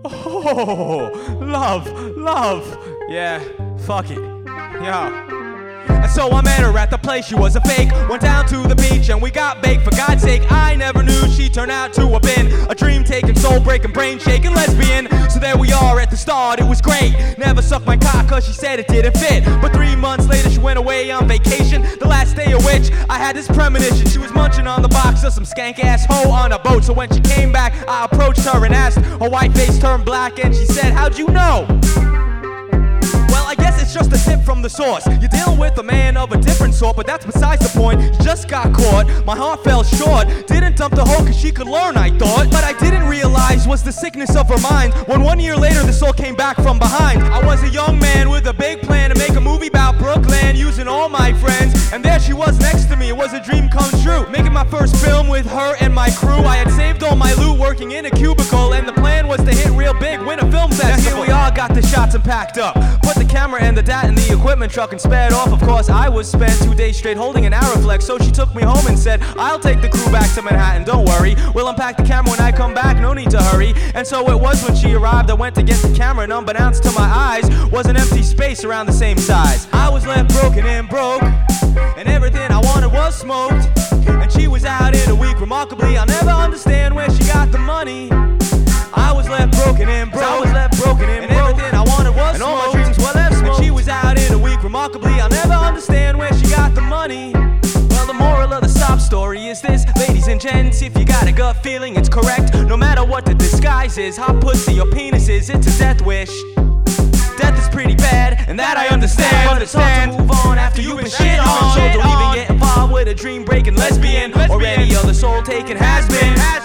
Oh, love. Yeah, fuck it. Yeah. And so I met her at the place, she was a fake. Went down to the beach and we got baked. For God's sake, I never knew she turned out to have been a dream-taking, soul-breaking, brain-shaking lesbian. So there we are at the start, it was great. Never sucked my cock cause she said it didn't fit. But 3 months later she went away on vacation, the last day of which I had this premonition. She was munching on the box of some skank-ass hoe on a boat. So when she came back, I approached her and asked. Her white face turned black and she said, "How'd you know?" Well, I guess it's just a tip from the source. You're dealing with a man of a different sort, but that's besides the point. You just got caught, my heart fell short. Didn't dump the hoe cause she could learn, I thought. But I didn't realize was the sickness of her mind when 1 year later this all came back from behind. I was a young man with a big plan to make a movie about Brooklyn using all my friends. And there she was next to me, it was a dream come true. Making my first film with her and my crew. I had saved all my loot working in a cubicle, and the plan was to hit real big, win a film festival. Now here we all got the shots and packed up. Put the camera and the dat in the equipment truck and sped off. Of course I was spent 2 days straight holding an Araflex. So she took me home and said, "I'll take the crew back to Manhattan, don't worry. We'll unpack the camera when I come back, no need to hurry." And so it was when she arrived, I went to get the camera, and unbeknownst to my eyes was an empty space around the same size. I was left broken and broke, and everything I wanted was smoked. And she was out in a week, remarkably I'll never understand where she got the money. I was left broken and broke, and everything I wanted was and smoked. All my dreams were left smoked. And she was out in a week, remarkably I'll never understand where she got the money. Well, the moral of the sob story is this, ladies and gents, if you got a gut feeling it's correct. No matter what the disguise is, hot pussy or penis is, it's a death wish. Death is pretty bad, and that I understand. But it's hard to move on after you've been shit on. So don't even get involved with a dream-breaking lesbian or any other soul-taking has-been.